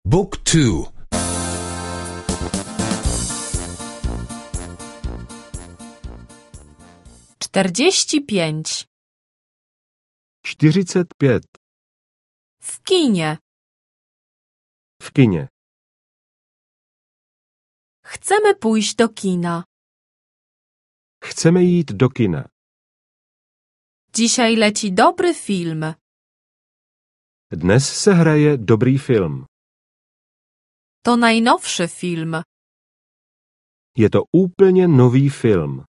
Book 2. 45. 45. W kinie. W kinie. Chcemy pójść do kina. Chceme jít do kina. Dzisiaj leci dobry film. Dnes se hraje dobrý film. To najnowszy film. Je to úplně nový film.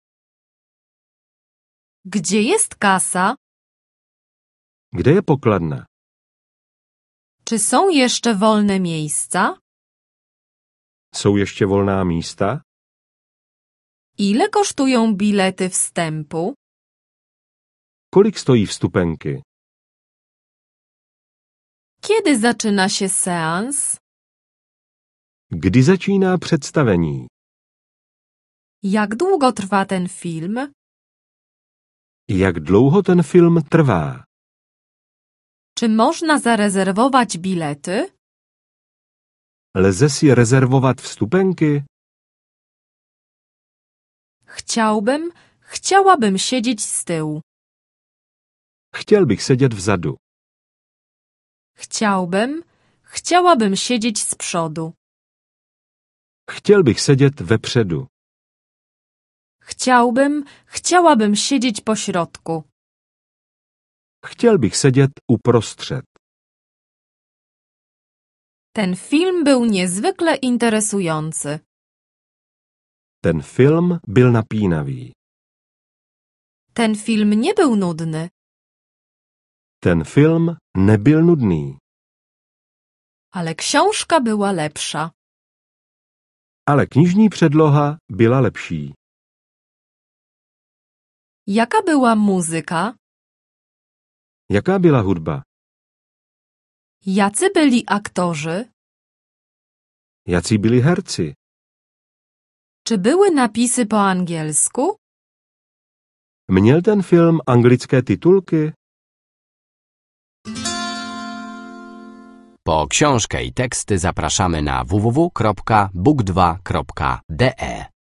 Gdzie jest kasa? Kde je pokladna? Czy są jeszcze wolne miejsca? Jsou ještě volná místa? Ile kosztują bilety wstępu? Kolik stojí vstupenky? Kiedy zaczyna się seans? Kdy začíná představení? Jak długo trwa ten film? Jak dlouho ten film trvá? Czy można zarezerwować bilety? Lze si rezervovat vstupenky? Chciałabym siedzieć z tyłu. Chtěl bych sedět vzadu. Chciałabym siedzieć z przodu. Chtěl bych sedět vepředu. Chciałabym siedzieć po środku. Chtěl bych sedět uprostřed. Ten film był niezwykle interesujący. Ten film byl napínavý. Ten film nie był nudny. Ten film nebyl nudný. Ale książka była lepsza. Ale knižní předloha byla lepší. Jaka była muzyka? Jaká byla hudba? Jacy byli aktorzy? Jací byli herci? Czy były napisy po angielsku? Měl ten film anglické titulky? Po książkę i teksty zapraszamy na www.book2.de.